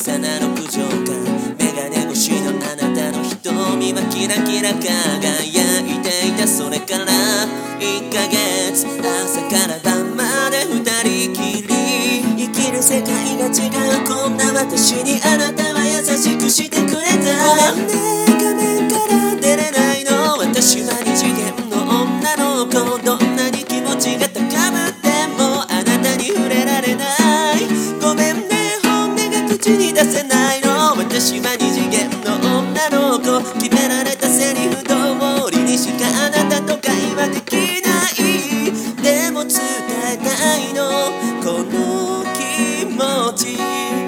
さな6畳間、メガネ越しのあなたの瞳はキラキラ輝いていた。それから1ヶ月、朝から晩まで2人きり。生きる世界が違うこんな私にあなたは優しくしてくれた。ごめんね、画面から出れないの。私は二次元の女の子。どんなに気持ちが高ぶってもあなたに触れられない。ごめんね、本音が口に出せないの。私は二次元の女の子。決められたセリフ通りにしかあなたと会話できない。でも伝えたいのこの気持ち。